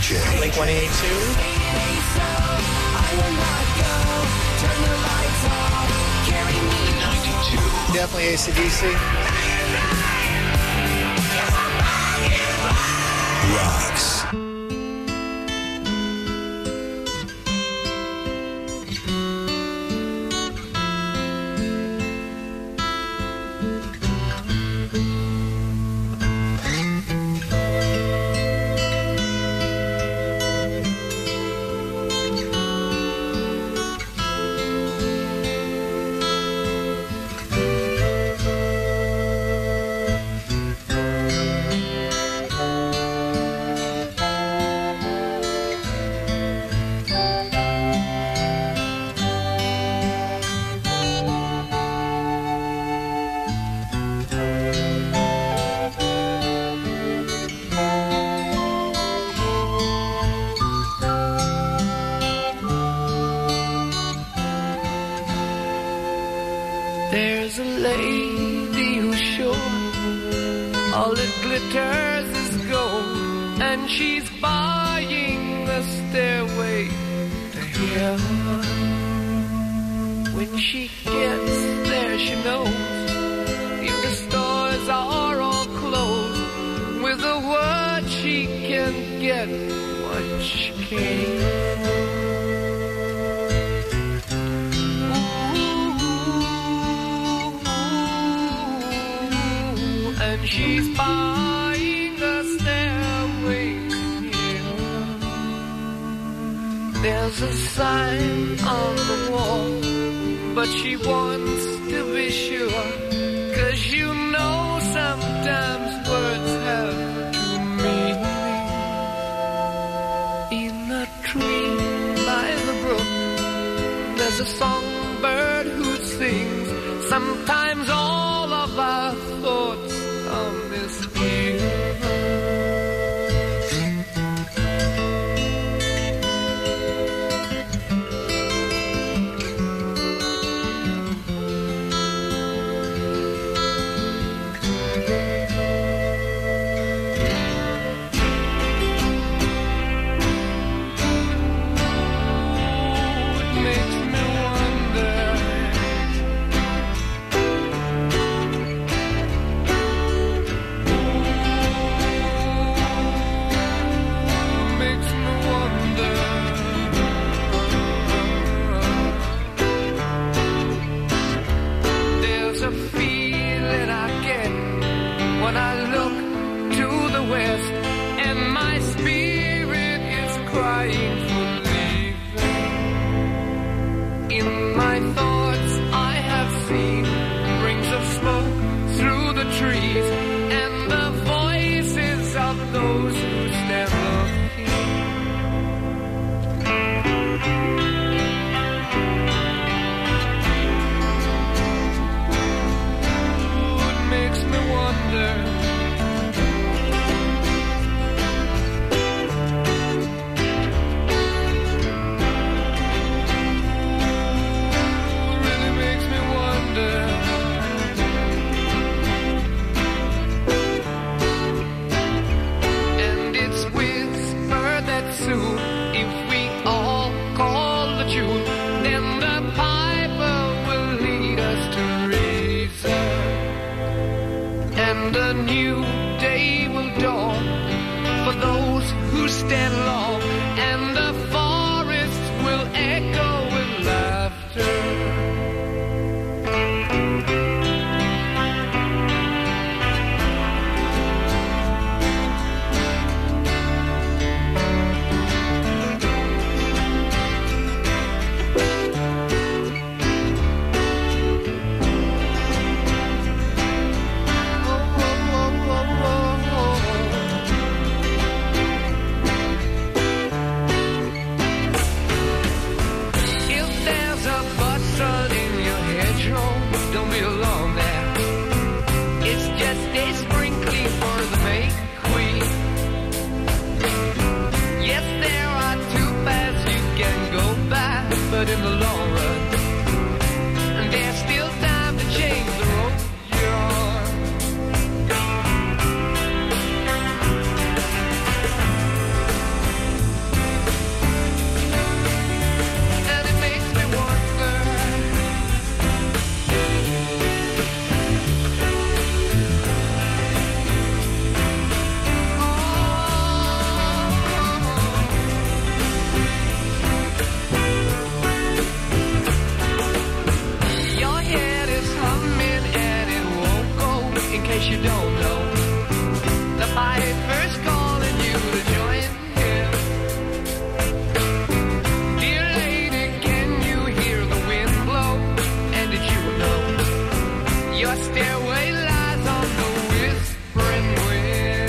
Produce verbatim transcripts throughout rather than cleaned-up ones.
J. Blink one eighty-two. ninety-two. Definitely A C D C. Rocks. There's a lady who's sure all it glitters is gold, and she's buying the stairway to heaven. When she gets there, she knows if the stores are all closed, with a word she can get what she came for. She's buying a stairway here. There's a sign on the wall, but she wants to be sure, 'cause you know sometimes words have two meanings. In a tree by the brook, there's a songbird who sings. Sometimes all of our thoughts on this here. you don't know. The piper's calling you to join him. Dear lady, can you hear the wind blow? And did you know your stairway lies on the whispering wind?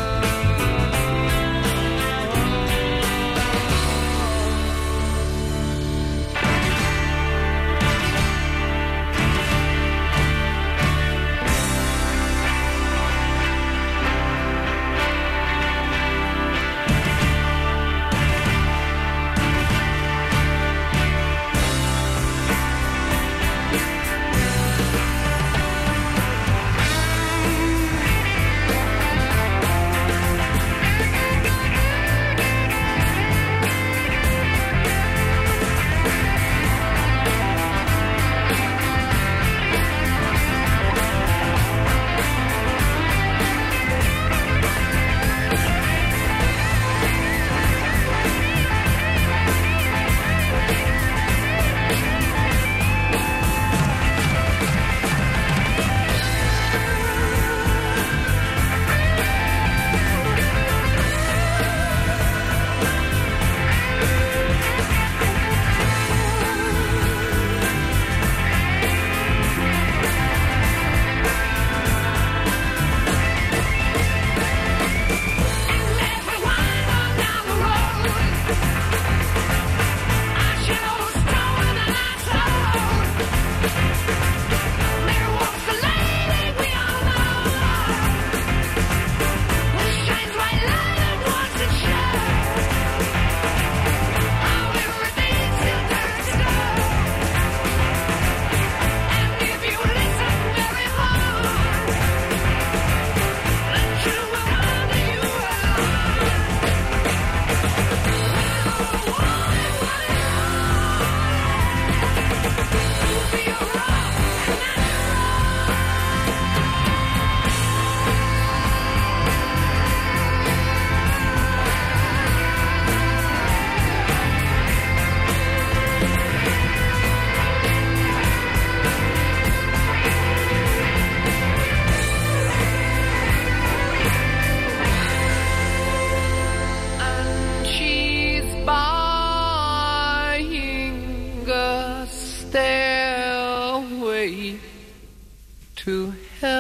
To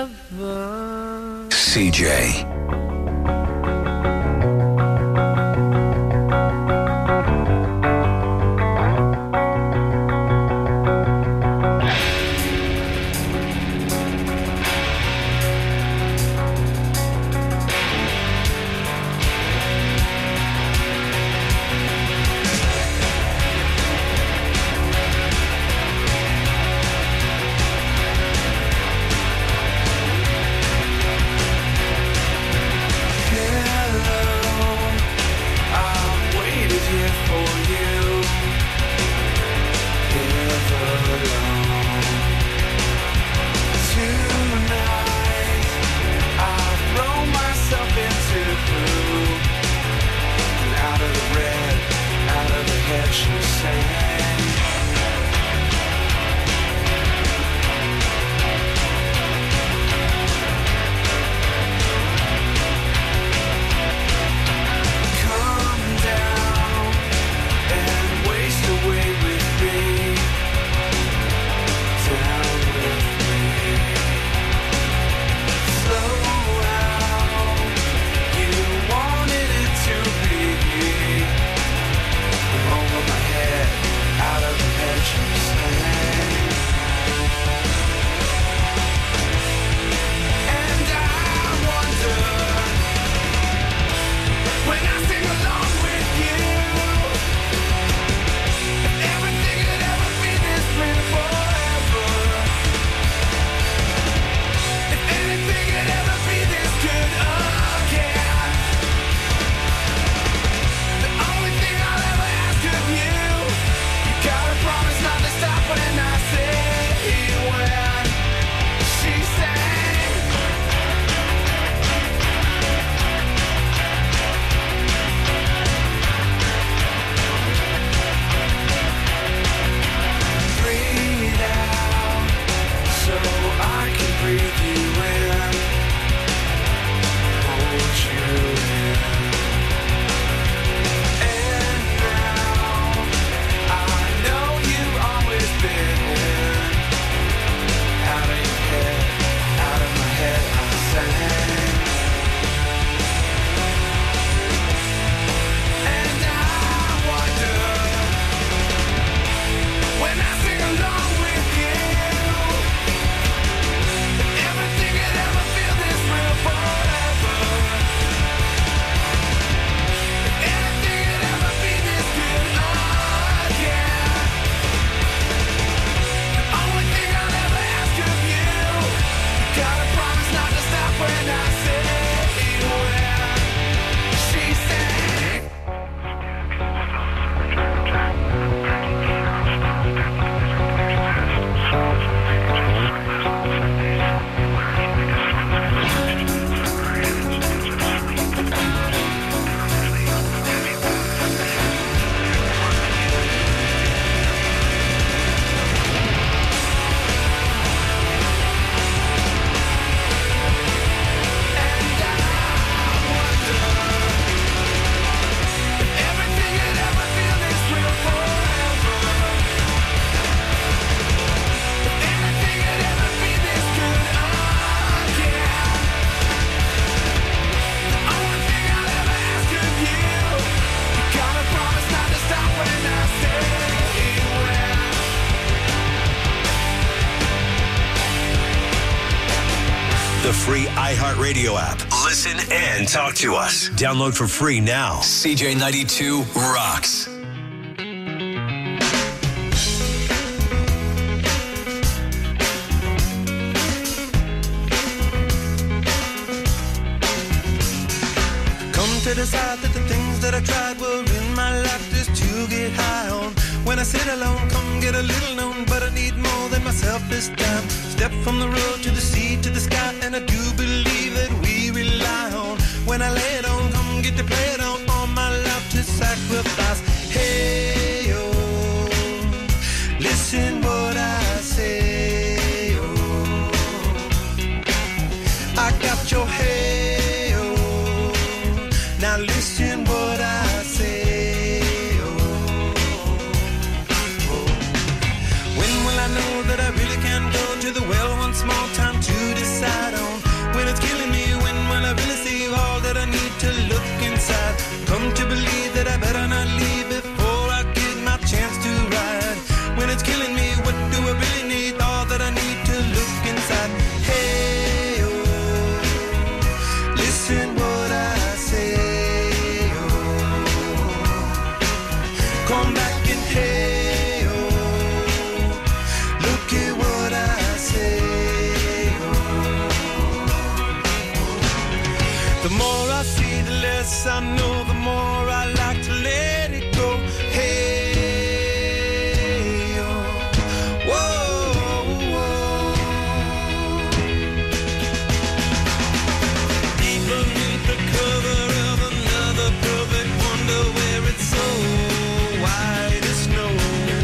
heaven. C J. The free iHeartRadio app. Listen and talk to us. Download for free now. C J ninety-two rocks. To decide that the things that I tried were in my life just to get high on. When I sit alone, come get a little known, but I need more than myself this time. Step from the road to the sea to the sky, and I do believe that we rely on. When I lay it on, come get to play it on, all my life to sacrifice. Hey, oh, listen what I say, oh, I got your head. Now listen what I say, oh, oh. When will I know that I really can go to the well one small time to decide on? When it's killing me, when will I really see all that I need to look inside? Come to believe that I better not leave before I get my chance to ride. When it's killing me, what do I really need? All that I need to look inside. Hey, oh, listen what I say. Come back and hey, oh, look at what I say, oh. The more I see, the less I know, the more I like to let it go. Hey, oh, whoa, whoa. Deep beneath the cover of another perfect wonder where it's so white as snow,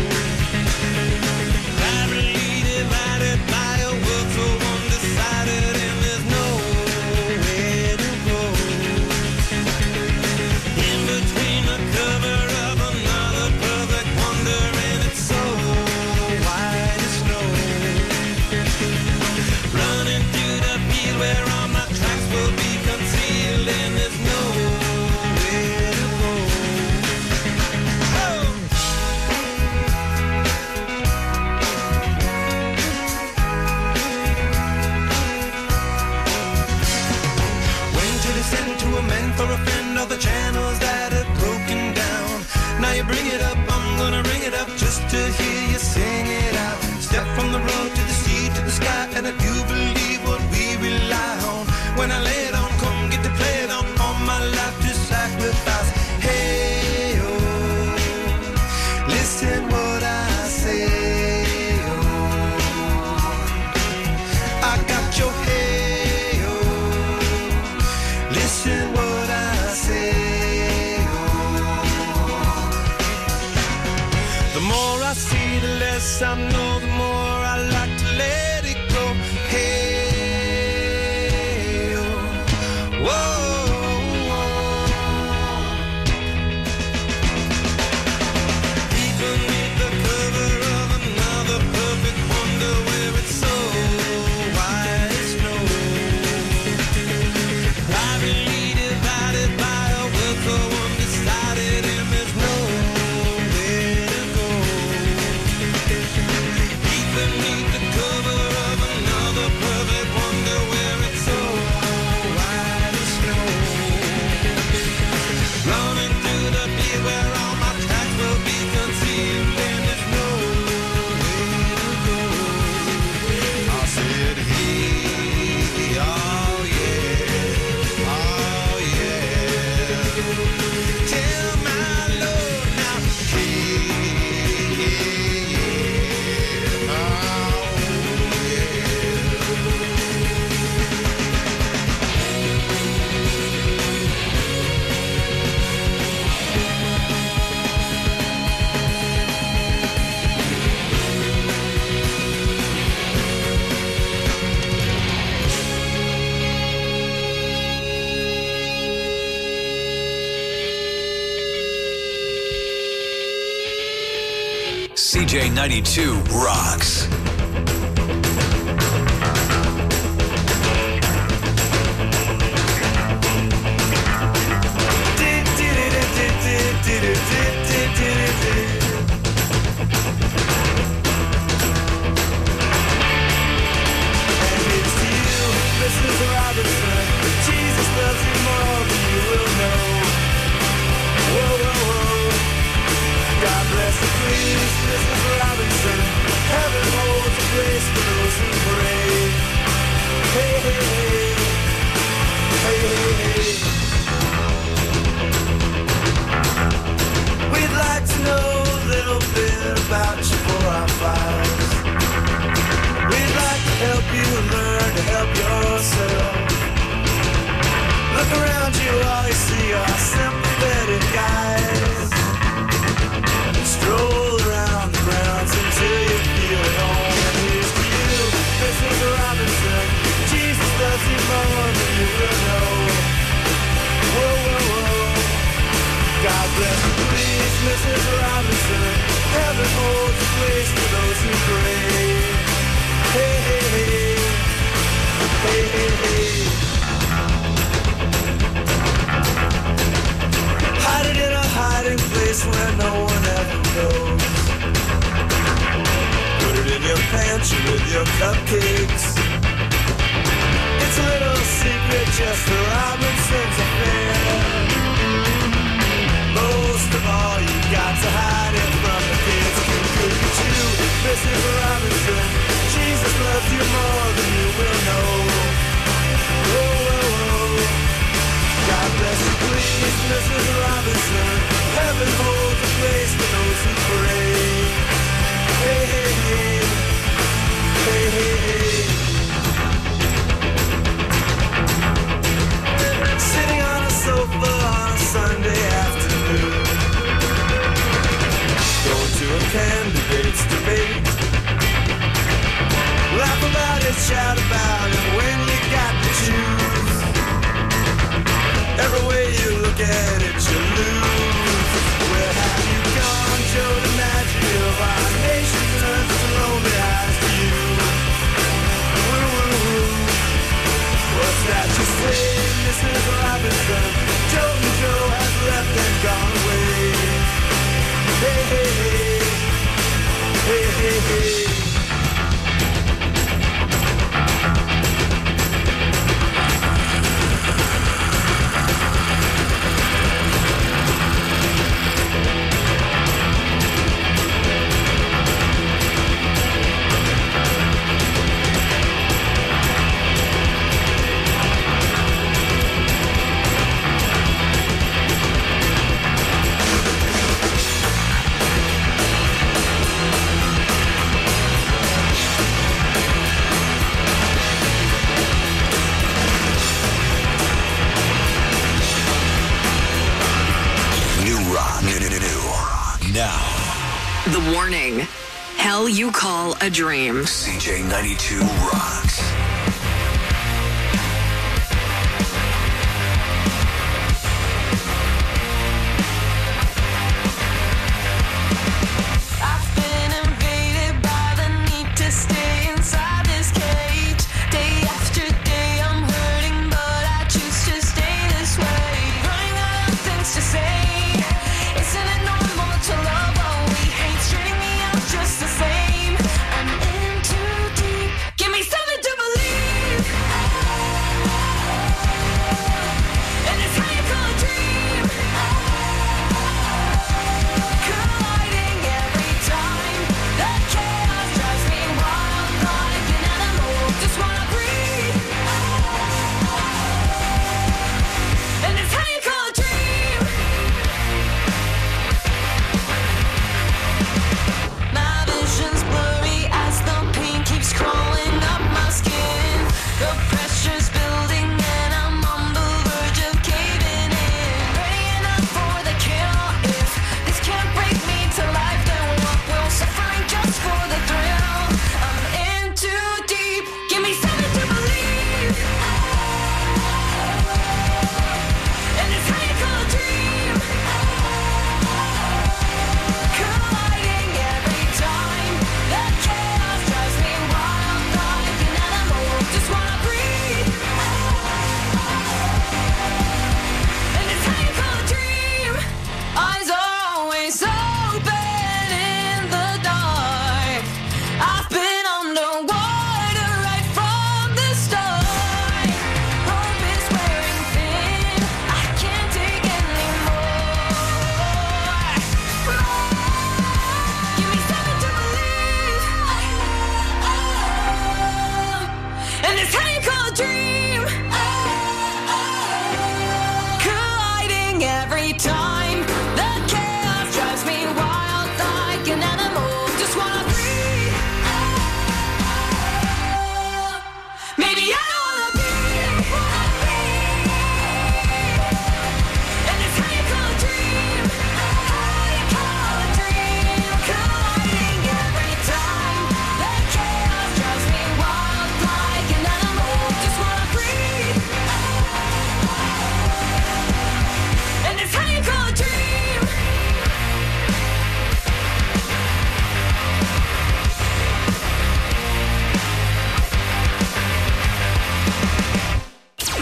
privately divided by a world so undecided, and there's nowhere to go. In between the cover of another perfect wonder, and it's so white as snow, running through the field where all my tracks will be concealed, and there's nowhere to go. Send to a man for a friend, all the channels that have broken down. Now you bring it up, I'm gonna ring it up just to hear you sing it out. Step from the road to the sea to the sky, and I do believe what we rely on. When I lay it on, come get to play it on, all my life to sacrifice. Hey, oh, listen what I say, oh, I got your head. Listen what I say, oh. The more I see, the less I know, the more I like to let it go. Hey, oh, whoa, whoa. Deep beneath the cover of another perfect wonder where it's so white as snow, privately divided by a world so undecided, and there's nowhere to go. Deep beneath the cover of another perfect wonder where it's so white as snow, running through the field where all my tracks will be concealed, and there's nowhere to go. I said, hey, oh yeah, oh yeah, tell my Lord now, hey, yeah, oh C J ninety-two rocks. This is Missus Robinson. Heaven holds a place for those who pray. Hey, hey, hey. Hey, hey, hey. Hide it in a hiding place where no one ever knows. Put it in your pantry with your cupcakes. It's a little secret, just the Robinsons affair. Most of all, you got to hide it from the kids. Could you, Missus Robinson? Jesus loves you more than you will know. Oh, oh, oh. God bless you, please, Missus Robinson. Heaven holds a place for those who pray. Hey, hey, hey. Hey, hey, hey. Sitting on a sofa on a Sunday afternoon, going to a candidate's debate. Laugh about it, shout about it when you got to choose. Every way you look at it, you lose. Where have you gone, Joe DiMaggio? Our nation turns its lonely eyes to you. Woo, woo, woo. What's that you say, Missus Robinson? Joe and Joe has left and gone away. Hey, hey, hey. Hey, hey, hey. Now, The Warning. Hell You Call a Dream. C J ninety-two rocks. I've been invaded by the need to stay inside this cage. Day after day I'm hurting, but I choose to stay this way. Running out of things to say. Isn't it normal to love what we hate? Straining me out just the same. I'm in too deep. Give me something to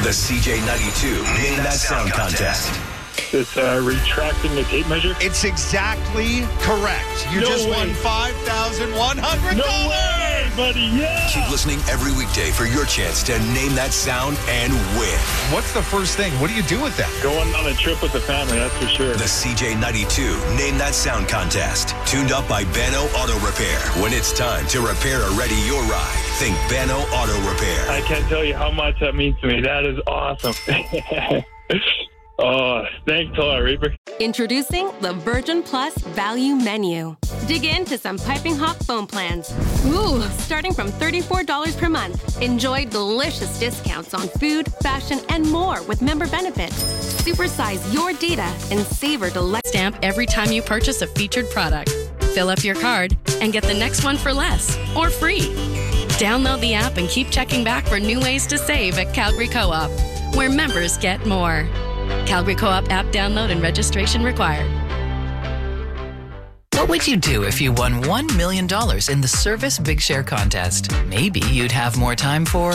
The C J ninety-two Name That Sound Contest. It's uh, retracting the tape measure. It's exactly correct. You No just way. won five thousand one hundred dollars. No way, buddy. Yeah. Keep listening every weekday for your chance to name that sound and win. What's the first thing? What do you do with that? Going on a trip with the family, that's for sure. The C J ninety-two Name That Sound Contest. Tuned up by Bano Auto Repair. When it's time to repair or ready your ride, think Bano Auto Repair. I can't tell you how much that means to me. That is awesome. Oh, thanks a lot, Reaper. Introducing the Virgin Plus Value Menu. Dig into some piping hot phone plans. Ooh, starting from thirty-four dollars per month. Enjoy delicious discounts on food, fashion, and more with member benefits. Supersize your data and savor delectable Stamp every time you purchase a featured product. Fill up your card and get the next one for less or free. Download the app and keep checking back for new ways to save at Calgary Co-op, where members get more. Calgary Co-op app download and registration required. What would you do if you won one million dollars in the Service Big Share contest? Maybe you'd have more time for...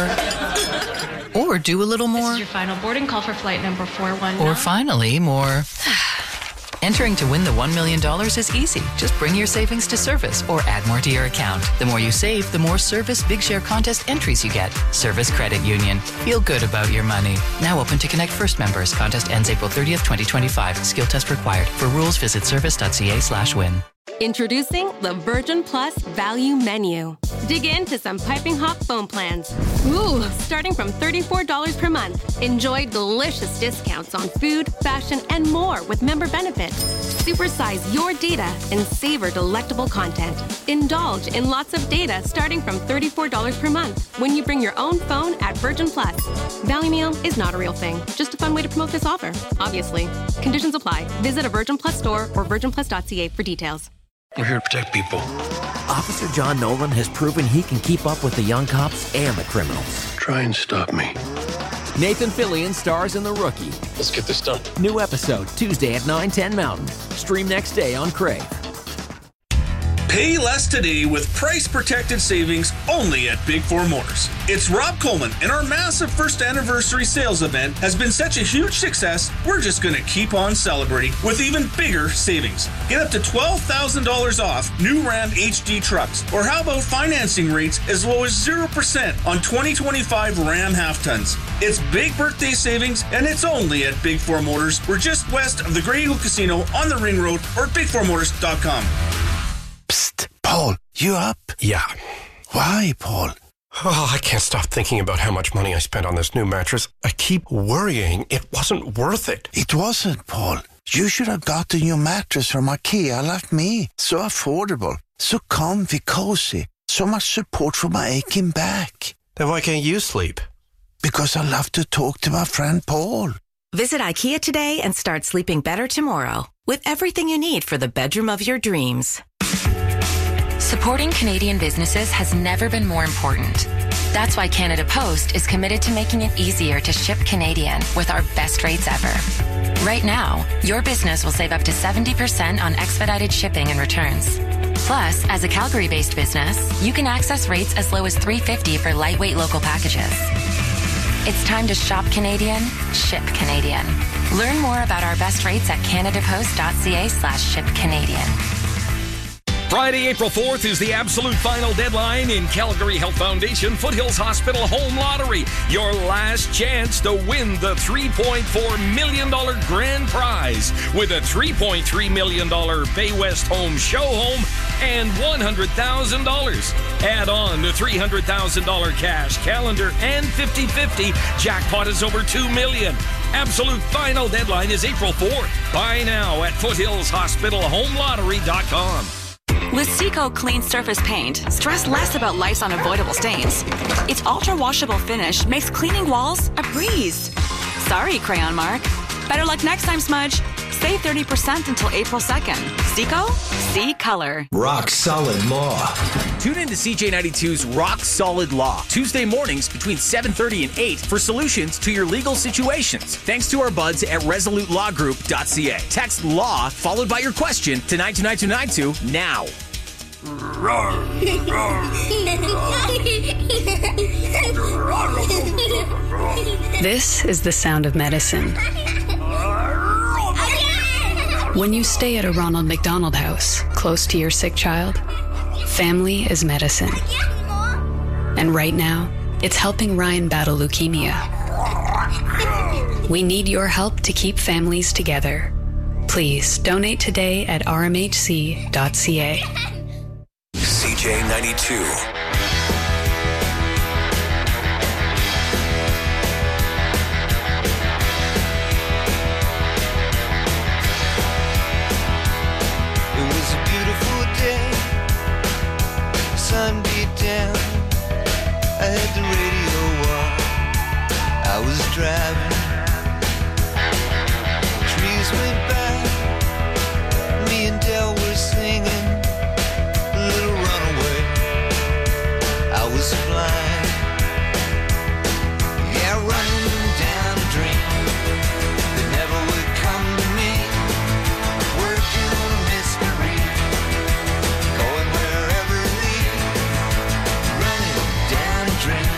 or do a little more. This is your final boarding call for flight number four one nine. Or finally, more... Entering to win the one million dollars is easy. Just bring your savings to Service or add more to your account. The more you save, the more Service Big Share contest entries you get. Service Credit Union. Feel good about your money. Now open to Connect First members. Contest ends April thirtieth, twenty twenty-five. Skill test required. For rules, visit service.ca slash win. Introducing the Virgin Plus Value Menu. Dig into some piping hot phone plans. Ooh, starting from thirty-four dollars per month. Enjoy delicious discounts on food, fashion, and more with member benefits. Supersize your data and savor delectable content. Indulge in lots of data starting from thirty-four dollars per month when you bring your own phone at Virgin Plus. Value Meal is not a real thing, just a fun way to promote this offer, obviously. Conditions apply. Visit a Virgin Plus store or virgin plus dot c a for details. We're here to protect people. Officer John Nolan has proven he can keep up with the young cops and the criminals. Try and stop me. Nathan Fillion stars in The Rookie. Let's get this done. New episode Tuesday at nine ten Mountain. Stream next day on Crave. Pay less today with price-protected savings only at Big Four Motors. It's Rob Coleman, and our massive first anniversary sales event has been such a huge success, we're just going to keep on celebrating with even bigger savings. Get up to twelve thousand dollars off new Ram H D trucks, or how about financing rates as low as zero percent on twenty twenty-five Ram half-tons. It's big birthday savings, and it's only at Big Four Motors. We're just west of the Grey Eagle Casino on the Ring Road, or big four motors dot com. Psst, Paul, you up? Yeah. Why, Paul? Oh, I can't stop thinking about how much money I spent on this new mattress. I keep worrying it wasn't worth it. It wasn't, Paul. You should have got a new mattress from IKEA like me. So affordable, so comfy, cozy, so much support for my aching back. Then why can't you sleep? Because I love to talk to my friend Paul. Visit IKEA today and start sleeping better tomorrow with everything you need for the bedroom of your dreams. Supporting Canadian businesses has never been more important. That's why Canada Post is committed to making it easier to ship Canadian with our best rates ever. Right now, your business will save up to seventy percent on expedited shipping and returns. Plus, as a Calgary-based business, you can access rates as low as three dollars and fifty cents for lightweight local packages. It's time to shop Canadian, ship Canadian. Learn more about our best rates at canadapost.ca slash ship Canadian. Friday, April fourth is the absolute final deadline in Calgary Health Foundation Foothills Hospital Home Lottery. Your last chance to win the three point four million dollars grand prize with a three point three million dollars Bay West Home Show Home and one hundred thousand dollars. Add on to three hundred thousand dollars cash, calendar, and fifty-fifty. Jackpot is over two million dollars. Absolute final deadline is April fourth. Buy now at foothills hospital home lottery dot com. With Seco Clean Surface Paint, stress less about life's unavoidable stains. Its ultra-washable finish makes cleaning walls a breeze. Sorry, Crayon Mark. Better luck next time, Smudge. Save thirty percent until April second. Seco? See color. Rock Solid Law. Tune in to C J ninety-two's Rock Solid Law, Tuesday mornings between seven thirty and eight for solutions to your legal situations. Thanks to our buds at resolute law group dot c a. Text LAW followed by your question to nine two nine two nine two now. Roar, roar, roar. This is the sound of medicine. When you stay at a Ronald McDonald House, close to your sick child, family is medicine. And right now, it's helping Ryan battle leukemia. We need your help to keep families together. Please donate today at r m h c dot c a. C J ninety-two. It was a beautiful day. Sun beat down. I had the radio on. I was driving. Trees went by. Me and Del were singing a little runaway. I was blind. Yeah, running down a dream that never would come to me. Working on a mystery. Going wherever it leads. Running down a dream.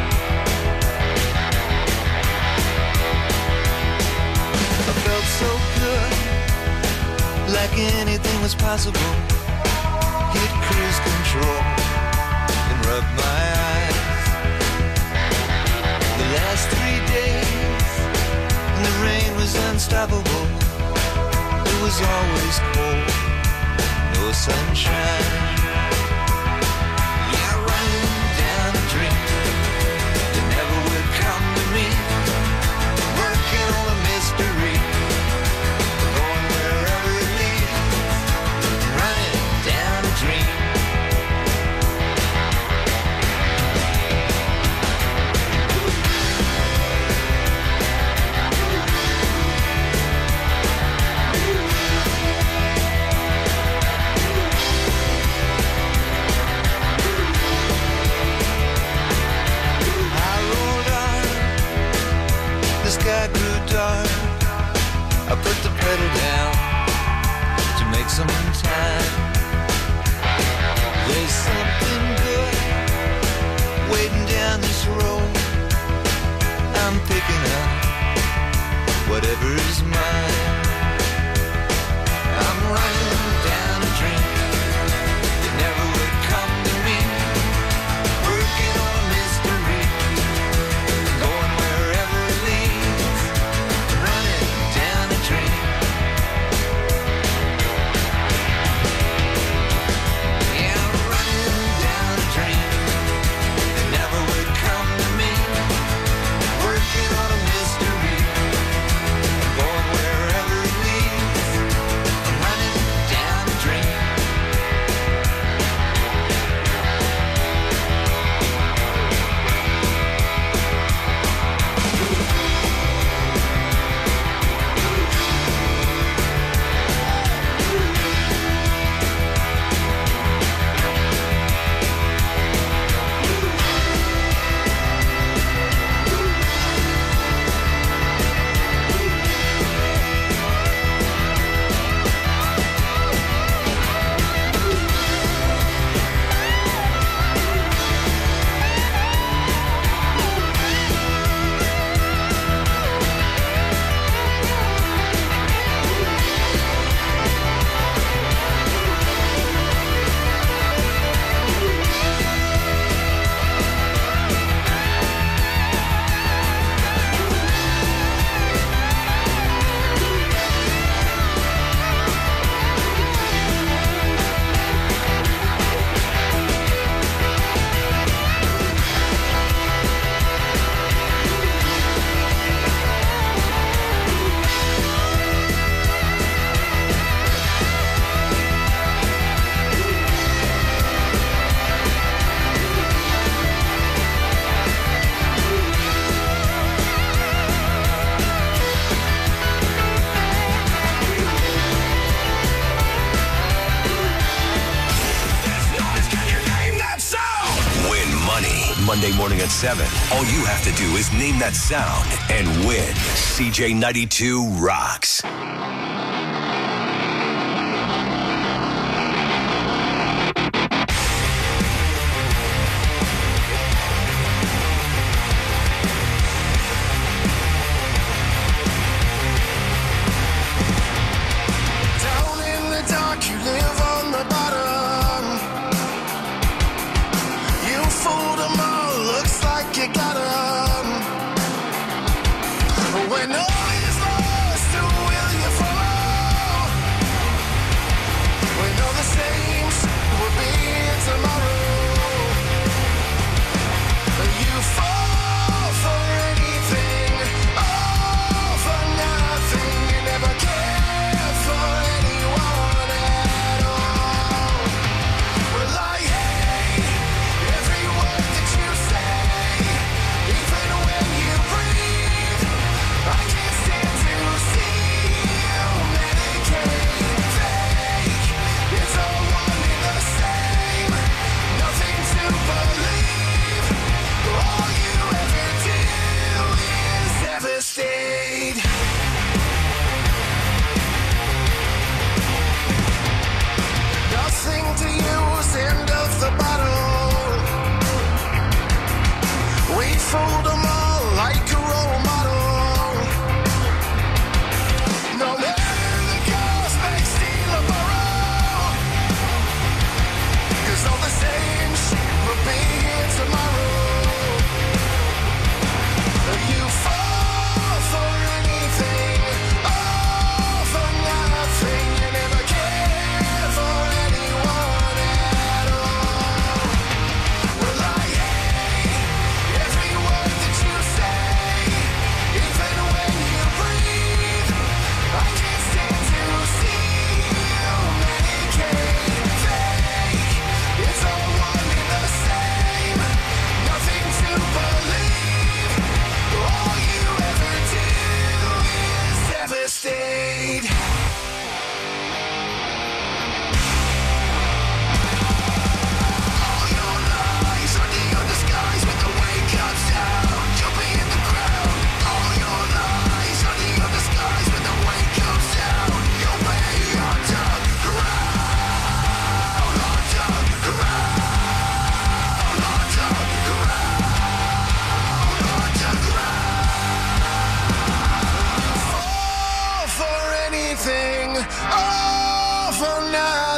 I felt so good, like anything was possible. Hit cruise control and rub my eyes. The last three days, and the rain was unstoppable. It was always cold, no sunshine. Yeah, running down a dream that never would come to me. Working on a mystery. Going wherever it leads. Running down a dream. I rolled on. The sky grew dark. I put the pedal down to make some time. There's something good waiting down this road. I'm picking up whatever's mine. I'm running down a dream that never would come to me. Working on a mystery. Going wherever it leads. Running down a dream. Yeah, I'm running down a dream that never would come to me. Working on a mystery. Going wherever it leads. I'm running down a dream. Win money Monday morning at seven. All you have to do is name that sound and win. C J ninety-two rocks.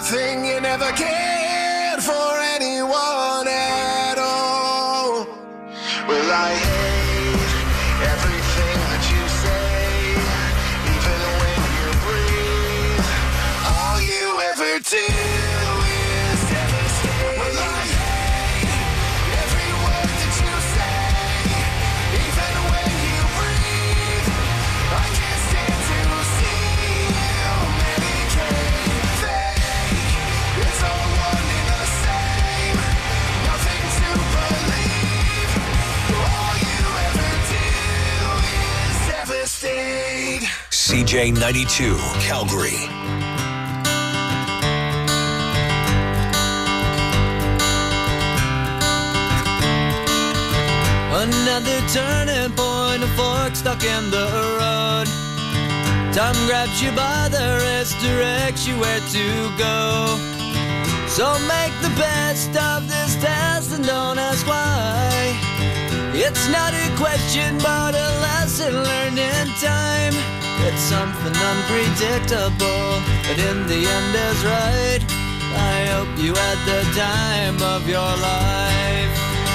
thing you never cared for anyone at all. Well, I hate everything that you say, even when you breathe. All you ever do is devastate. Well, I hate every word that you say, even when you breathe. I can't stand to see you medicate fake. It's all one and the same, nothing to believe. All you ever do is devastate. C J ninety-two, Calgary. Another turning point, a fork stuck in the road. Time grabs you by the wrist, directs you where to go. So make the best of this test and don't ask why. It's not a question but a lesson learned in time. It's something unpredictable, but in the end is right. I hope you had the time of your life.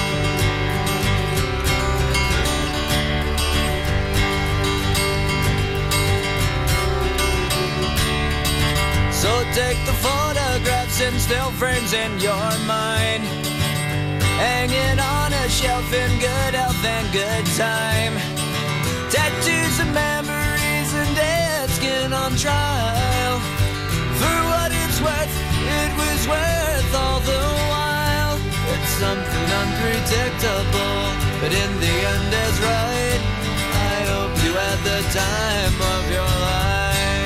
So take the photographs and still frames in your mind, hanging on a shelf in good health and good time. Tattoos and memories and dead skin on trial. For what it's worth, it was worth all the while. It's something unpredictable, but in the end is right. I hope you had the time of your life.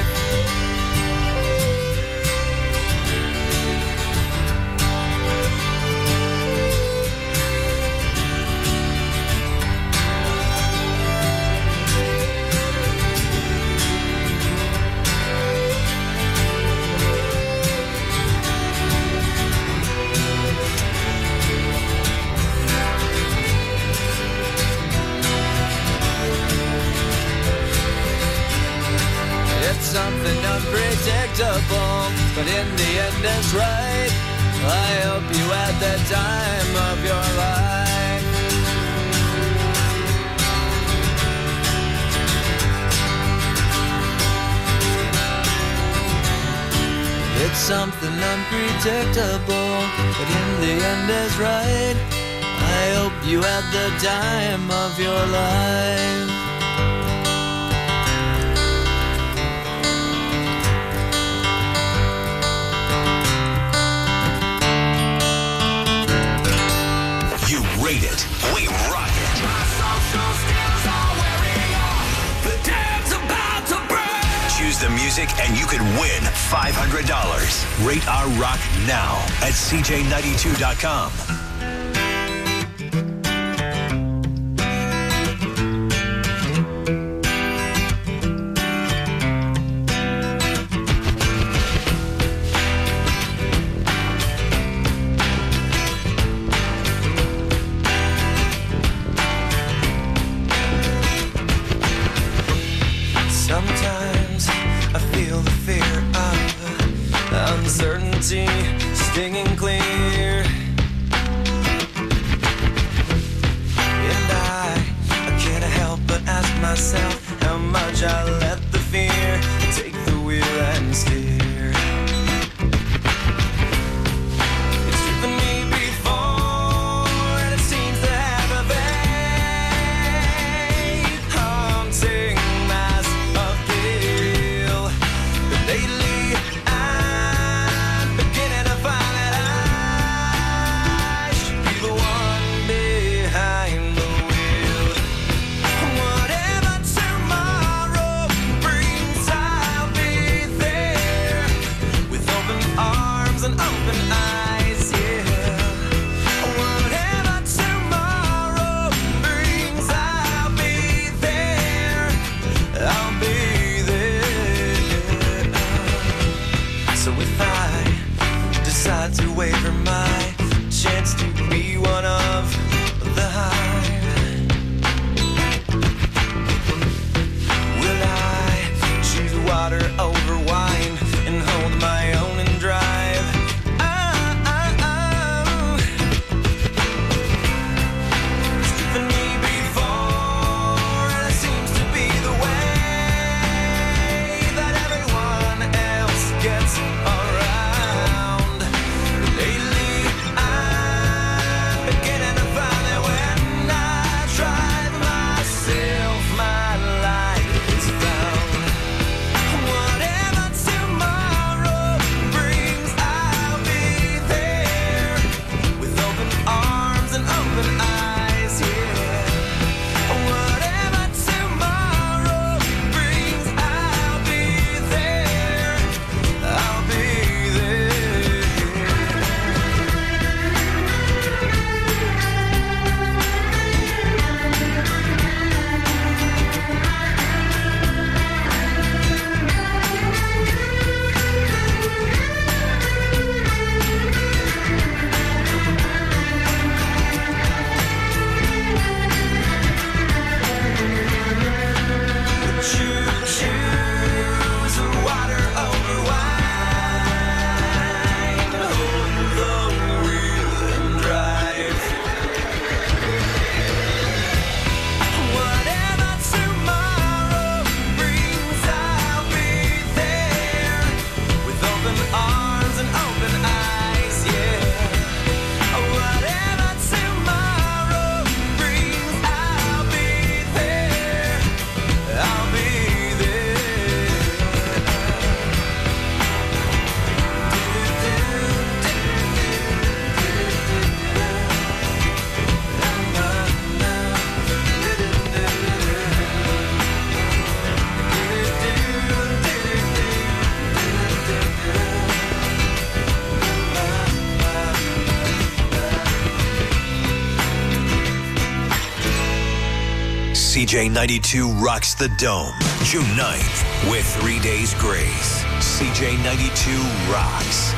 Something unpredictable, but in the end is right. I hope you had the time of your life. It's something unpredictable, but in the end is right. I hope you had the time of your life. Rate it. We rock it. My social skills are wearing off. The dam's about to break. Choose the music and you could win five hundred dollars. Rate our rock now at C J ninety-two dot com. Sometimes I feel the fear of uncertainty stinging clear. And I, I can't help but ask myself how much I let the fear take the wheel and steer. It's driven me before, and it seems to have a vague, haunting mass of appeal. But lately, I'm beginning to find that C J ninety-two rocks the Dome, June ninth, with three days grace. C J ninety-two rocks.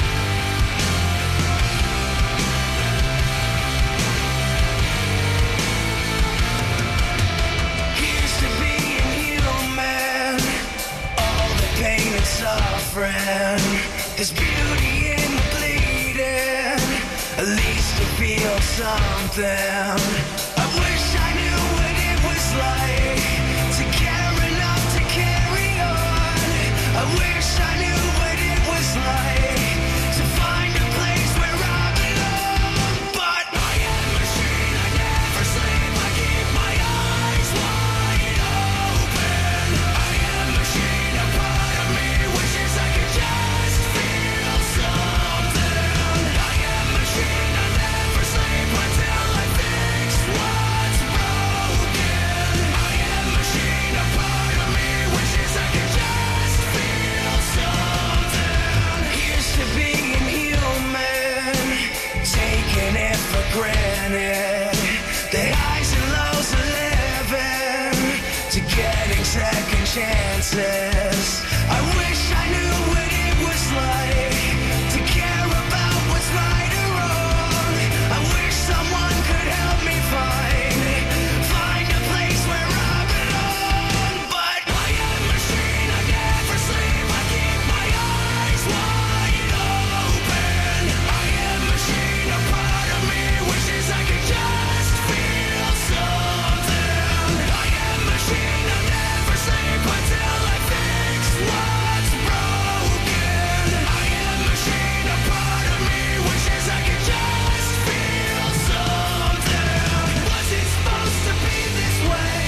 Here's to being human, all the pain and suffering. There's beauty in the bleeding, at least to feel something. I wish I knew what it was like to care enough to carry on. I wish I knew what it was like to find a place where I belong. But I am a machine, I never sleep, I keep my eyes wide open. I am a machine, a part of me wishes I could just feel something. I am a machine, I never sleep until I fix what's broken. I am a machine, a part of me wishes I could just feel something. Here's to being human, taking it for granted. The highs and lows of living, to getting second chances. I wish I knew what it was like to care about what's right or wrong. I wish someone could help me find find a place where I belong. But I am a machine, I never sleep, I keep my eyes wide open. I am a machine, a part of me wishes I could just feel something. I am a machine, I never sleep until I fix what's broken. I am a machine, a part of me wishes I could just feel something. Was it supposed to be this way?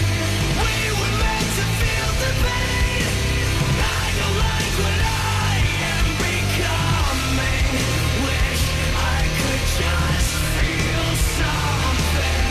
We were meant to feel the pain. I don't like what I am becoming. Wish I could just feel something.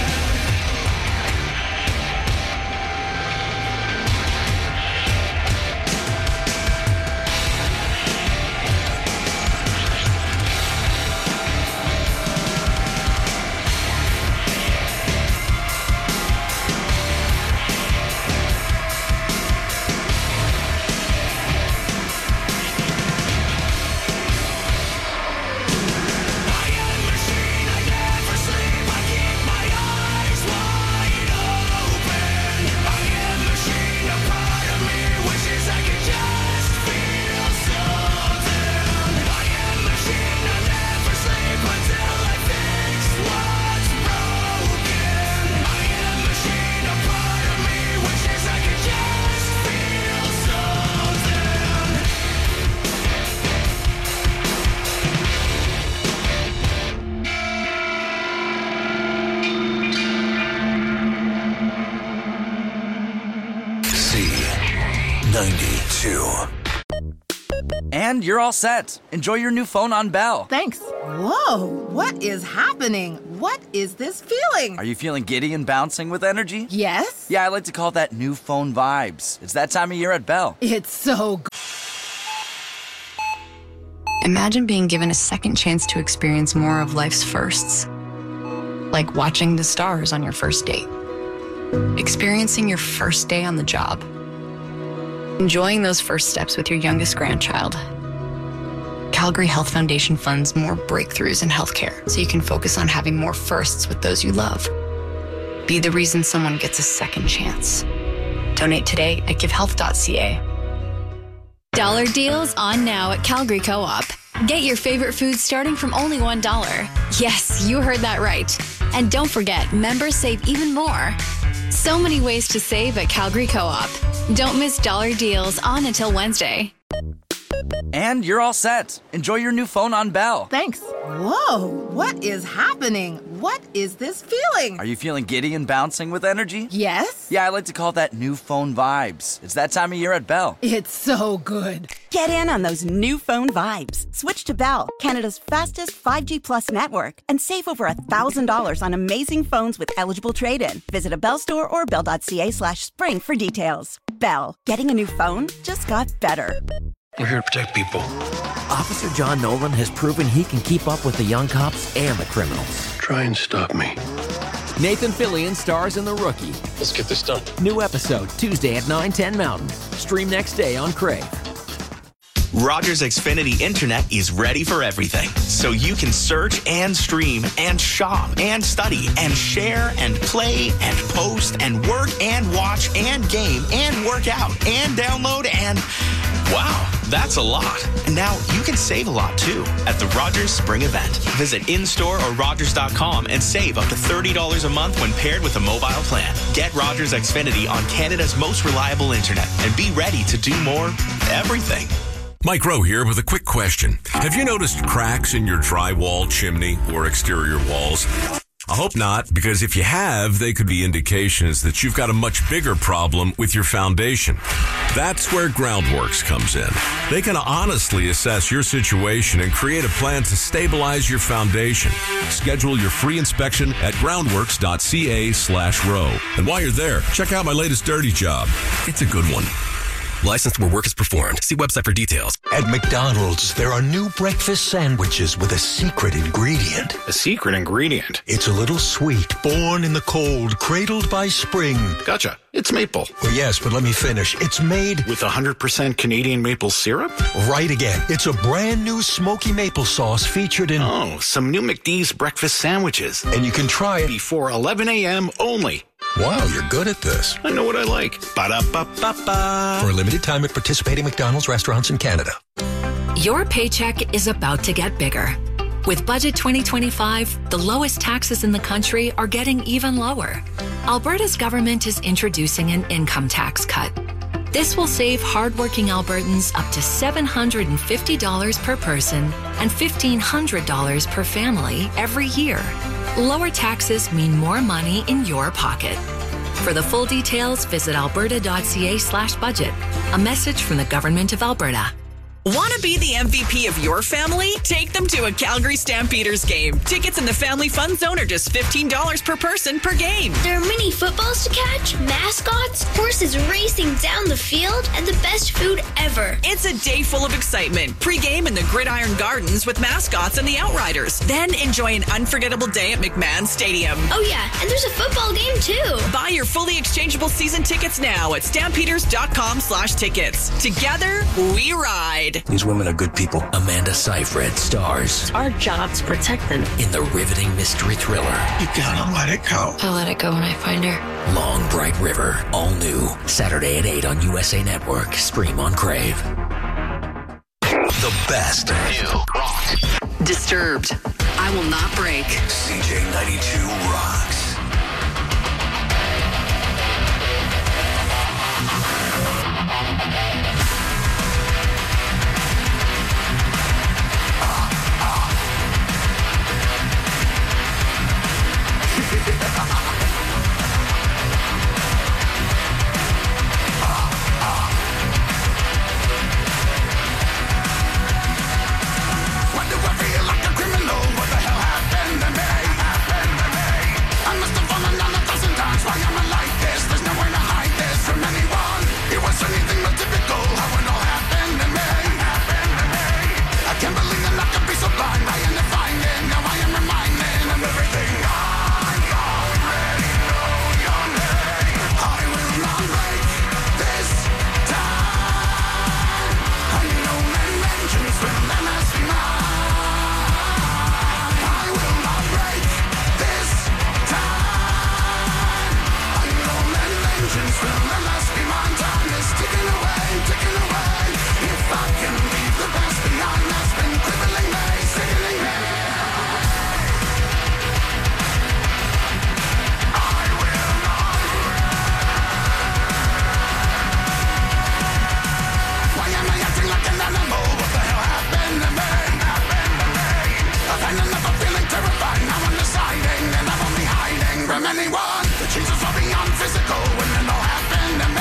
I am a machine, I never sleep, I keep my eyes wide open. I am a machine, a part of me wishes I could just feel something. I am a machine, I never sleep until I fix what's broken. I am a machine, a part of me wishes I could just feel something. C ninety-two. And you're all set. Enjoy your new phone on Bell. Thanks. Whoa, what is happening? What is this feeling? Are you feeling giddy and bouncing with energy? Yes. Yeah, I like to call that new phone vibes. It's that time of year at Bell. It's so good. Imagine being given a second chance to experience more of life's firsts. Like watching the stars on your first date, experiencing your first day on the job, enjoying those first steps with your youngest grandchild. Calgary Health Foundation funds more breakthroughs in healthcare so you can focus on having more firsts with those you love. Be the reason someone gets a second chance. Donate today at give health dot c a. Dollar deals on now at Calgary Co-op. Get your favorite foods starting from only one dollar. Yes, you heard that right. And don't forget, members save even more. So many ways to save at Calgary Co-op. Don't miss dollar deals on until Wednesday. And you're all set. Enjoy your new phone on Bell. Thanks. Whoa, what is happening? What is this feeling? Are you feeling giddy and bouncing with energy? Yes. Yeah, I like to call that new phone vibes. It's that time of year at Bell. It's so good. Get in on those new phone vibes. Switch to Bell, Canada's fastest five G plus network, and save over one thousand dollars on amazing phones with eligible trade-in. Visit a Bell store or bell dot c a slash spring for details. Bell, getting a new phone just got better. We're here to protect people. Officer John Nolan has proven he can keep up with the young cops and the criminals. Try and stop me. Nathan Fillion stars in The Rookie. Let's get this done. New episode Tuesday at nine, ten Mountain. Stream next day on Crave. Rogers Xfinity Internet is ready for everything. So you can search and stream and shop and study and share and play and post and work and watch and game and work out and download and... Wow, that's a lot. And now you can save a lot too at the Rogers Spring Event. Visit in-store or Rogers dot com and save up to thirty dollars a month when paired with a mobile plan. Get Rogers Xfinity on Canada's most reliable internet and be ready to do more everything. Mike Rowe here with a quick question. Have you noticed cracks in your drywall, chimney, or exterior walls? I hope not, because if you have, they could be indications that you've got a much bigger problem with your foundation. That's where Groundworks comes in. They can honestly assess your situation and create a plan to stabilize your foundation. Schedule your free inspection at groundworks.ca slash row. And while you're there, check out my latest dirty job. It's a good one. Licensed where work is performed. See website for details. At McDonald's, there are new breakfast sandwiches with a secret ingredient. A secret ingredient? It's a little sweet, born in the cold, cradled by spring. Gotcha. It's maple. Well, yes, but let me finish. It's made with one hundred percent Canadian maple syrup? Right again. It's a brand new smoky maple sauce featured in... Oh, some new McD's breakfast sandwiches. And you can try it before eleven a.m. only. Wow, you're good at this. I know what I like. Ba-da-ba-ba-ba. For a limited time at participating McDonald's restaurants in Canada. Your paycheck is about to get bigger. With Budget twenty twenty-five, the lowest taxes in the country are getting even lower. Alberta's government is introducing an income tax cut. This will save hardworking Albertans up to seven hundred fifty dollars per person and fifteen hundred dollars per family every year. Lower taxes mean more money in your pocket. For the full details, visit alberta.ca slash budget. A message from the Government of Alberta. Want to be the M V P of your family? Take them to a Calgary Stampeders game. Tickets in the Family Fun Zone are just fifteen dollars per person per game. There are mini footballs to catch, mascots, horses racing down the field, and the best food ever. It's a day full of excitement. Pre-game in the Gridiron Gardens with mascots and the Outriders. Then enjoy an unforgettable day at McMahon Stadium. Oh yeah, and there's a football game too. Buy your fully exchangeable season tickets now at stampeders.com slash tickets. Together, we ride. These women are good people. Amanda Seyfried stars. It's our job to protect them. In the riveting mystery thriller. You gotta let it go. I'll let it go when I find her. Long Bright River. All new. Saturday at eight on U S A Network. Stream on Crave. The best new rock. Disturbed. I will not break. C J ninety-two rocks. From anyone, the changes are beyond physical when it all happened to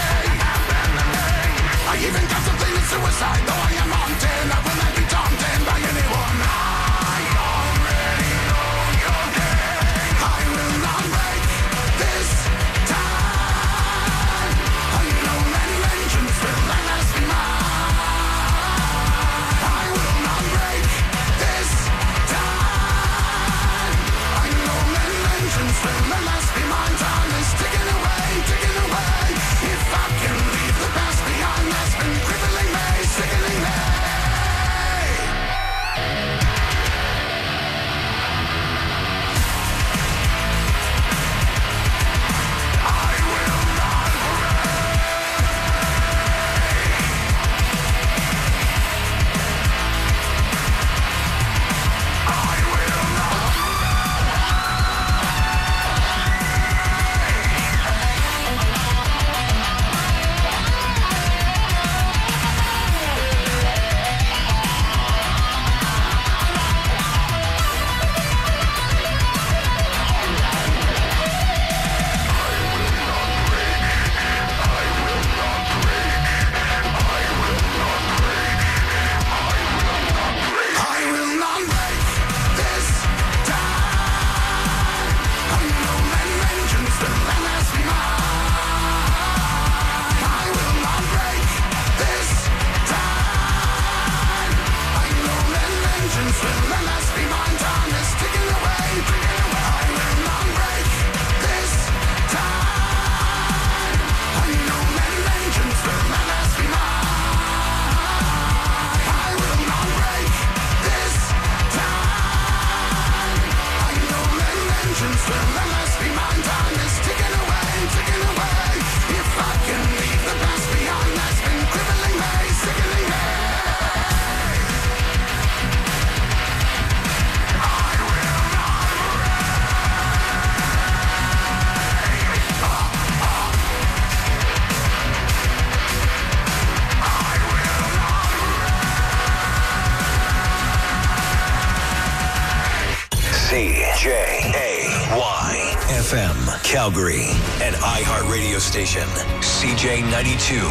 Calgary, an iHeart radio station. C J ninety-two.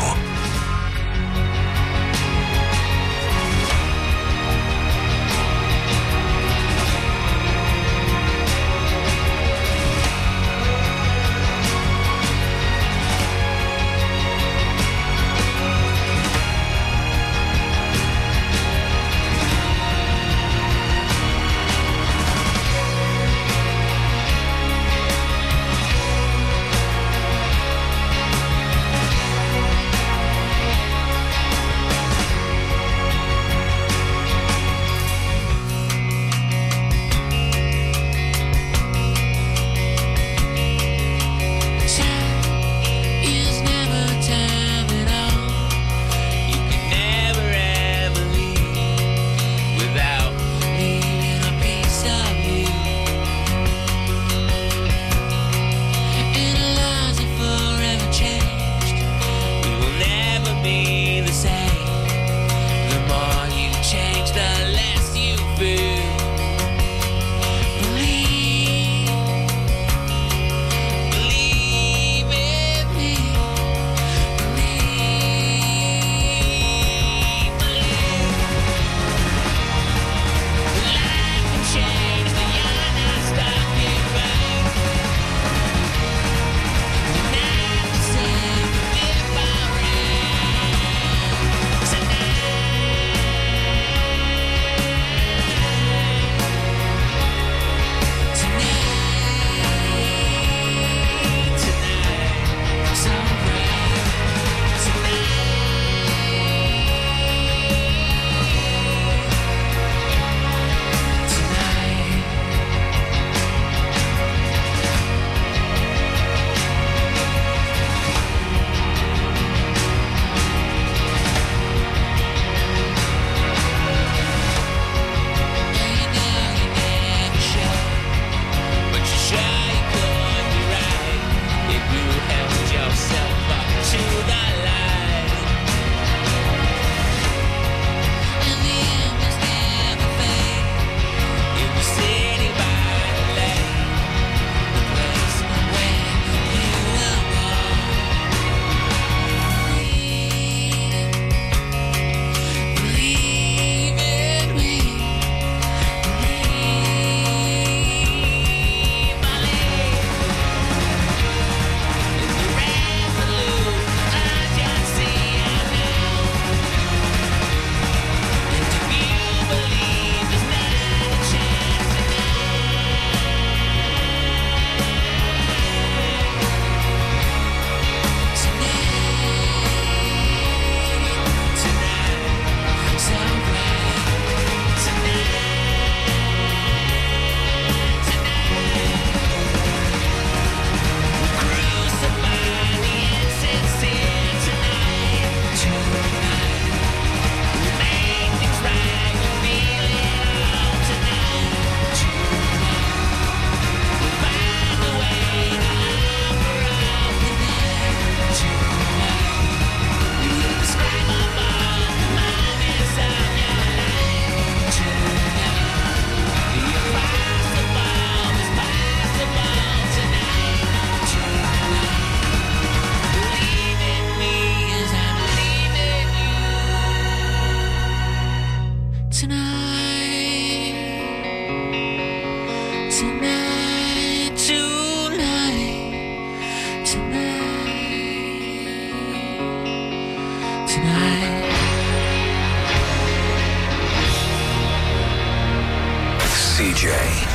C J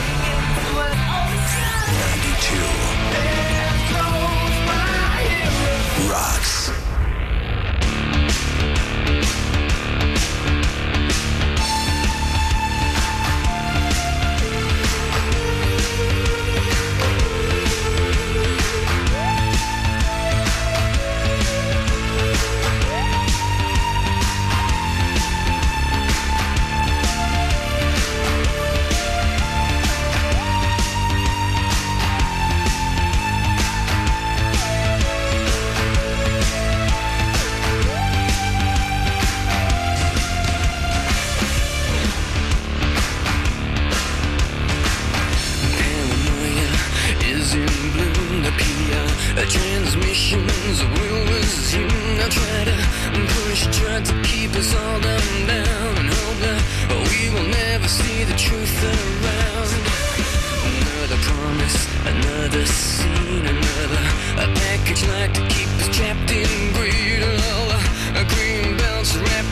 ninety-two rocks. roses in bloom. The P R transmissions, the will resume. I try to push, try to keep us all down, down, and hope that we will never see the truth around. Another promise, another scene, another a package like to keep us trapped in greed. Oh, a green belts wrapped